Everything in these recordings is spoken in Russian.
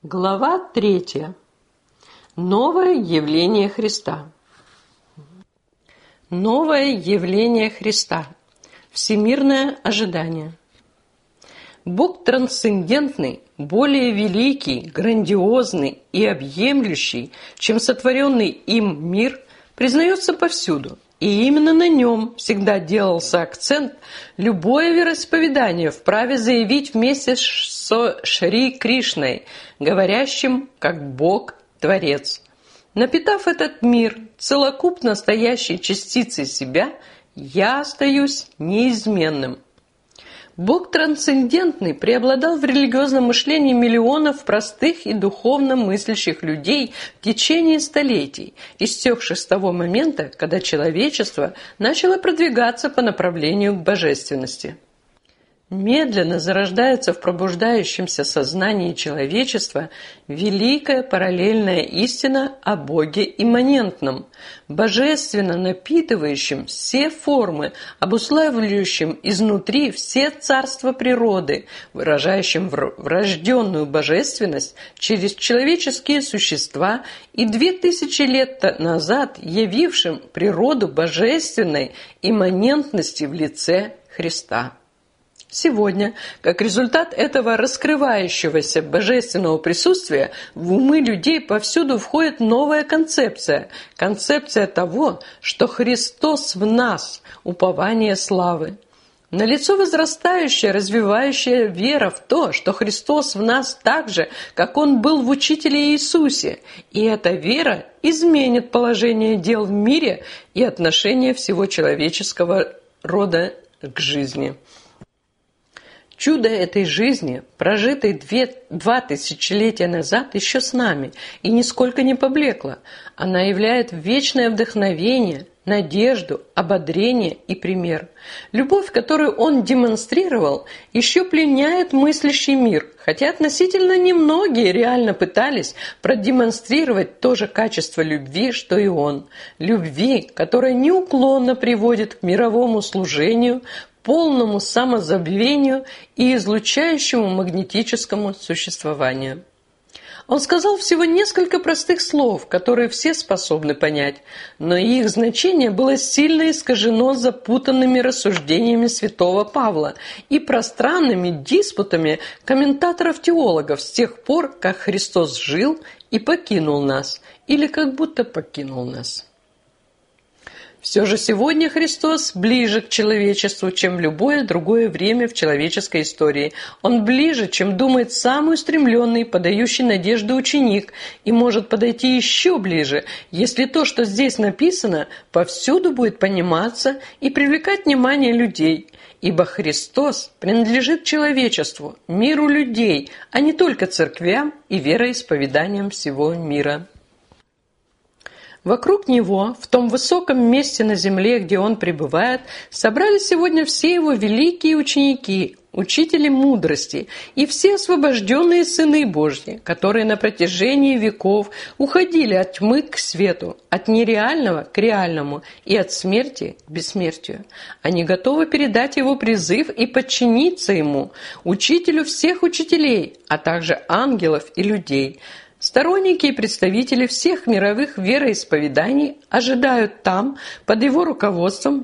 Глава 3. Новое явление Христа. Новое явление Христа. Всемирное ожидание. Бог трансцендентный, более великий, грандиозный и объемлющий, чем сотворенный им мир, признается повсюду. И именно на нем всегда делался акцент. Любое вероисповедание вправе заявить вместе со Шри Кришной, говорящим как Бог-творец. Напитав этот мир целокупно стоящей частицей себя, я остаюсь неизменным. Бог трансцендентный преобладал в религиозном мышлении миллионов простых и духовно мыслящих людей в течение столетий, истекших с того момента, когда человечество начало продвигаться по направлению к божественности. Медленно зарождается в пробуждающемся сознании человечества великая параллельная истина о Боге имманентном, божественно напитывающем все формы, обуславливающем изнутри все царства природы, выражающем врожденную божественность через человеческие существа и 2000 лет назад явившим природу божественной имманентности в лице Христа. Сегодня, как результат этого раскрывающегося божественного присутствия, в умы людей повсюду входит новая концепция. Концепция того, что Христос в нас – упование славы. Налицо возрастающая, развивающая вера в то, что Христос в нас так же, как Он был в Учителе Иисусе. И эта вера изменит положение дел в мире и отношение всего человеческого рода к жизни. Чудо этой жизни, прожитой 2 тысячелетия назад, еще с нами и нисколько не поблекло. Она являет вечное вдохновение, надежду, ободрение и пример. Любовь, которую он демонстрировал, еще пленяет мыслящий мир, хотя относительно немногие реально пытались продемонстрировать то же качество любви, что и он. Любви, которая неуклонно приводит к мировому служению, полному самозабвению и излучающему магнетическому существованию. Он сказал всего несколько простых слов, которые все способны понять, но их значение было сильно искажено запутанными рассуждениями святого Павла и пространными диспутами комментаторов-теологов с тех пор, как Христос жил и покинул нас, или как будто покинул нас. Все же сегодня Христос ближе к человечеству, чем в любое другое время в человеческой истории. Он ближе, чем думает самый устремленный, подающий надежду ученик, и может подойти еще ближе, если то, что здесь написано, повсюду будет пониматься и привлекать внимание людей. Ибо Христос принадлежит человечеству, миру людей, а не только церквям и вероисповеданиям всего мира. Вокруг него, в том высоком месте на земле, где он пребывает, собрались сегодня все его великие ученики, учители мудрости и все освобожденные сыны Божьи, которые на протяжении веков уходили от тьмы к свету, от нереального к реальному и от смерти к бессмертию. Они готовы передать его призыв и подчиниться ему, учителю всех учителей, а также ангелов и людей. Сторонники и представители всех мировых вероисповеданий ожидают там, под его руководством,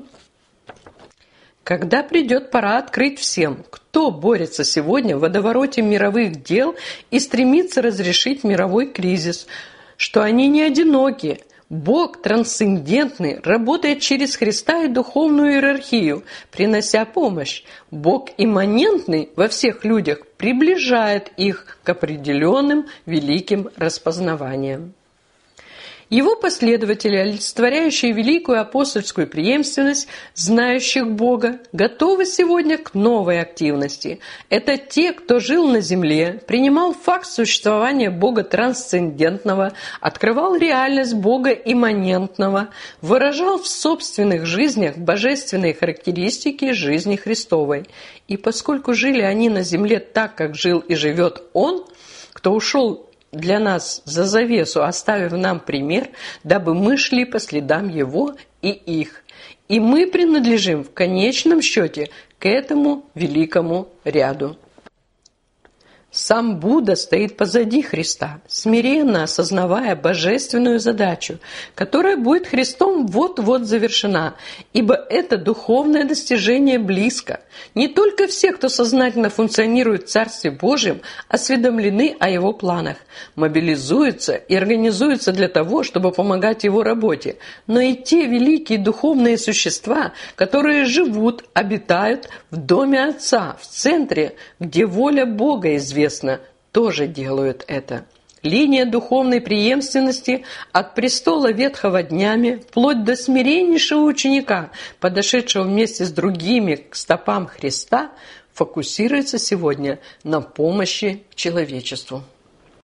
когда придет пора открыть всем, кто борется сегодня в водовороте мировых дел и стремится разрешить мировой кризис, что они не одиноки. Бог трансцендентный работает через Христа и духовную иерархию, принося помощь. Бог имманентный во всех людях приближает их к определенным великим распознаваниям. Его последователи, олицетворяющие великую апостольскую преемственность знающих Бога, готовы сегодня к новой активности. Это те, кто жил на земле, принимал факт существования Бога трансцендентного, открывал реальность Бога имманентного, выражал в собственных жизнях божественные характеристики жизни Христовой. И поскольку жили они на земле так, как жил и живет Он, кто ушел для нас за завесу, оставив нам пример, дабы мы шли по следам Его и их. И мы принадлежим в конечном счете к этому великому ряду. Сам Будда стоит позади Христа, смиренно осознавая божественную задачу, которая будет Христом вот-вот завершена, ибо это духовное достижение близко. Не только все, кто сознательно функционирует в Царстве Божьем, осведомлены о Его планах, мобилизуются и организуются для того, чтобы помогать Его работе, но и те великие духовные существа, которые живут, обитают в доме Отца, в центре, где воля Бога известна, тоже делают это. Линия духовной преемственности от престола ветхого днями вплоть до смиреннейшего ученика, подошедшего вместе с другими к стопам Христа, фокусируется сегодня на помощи человечеству.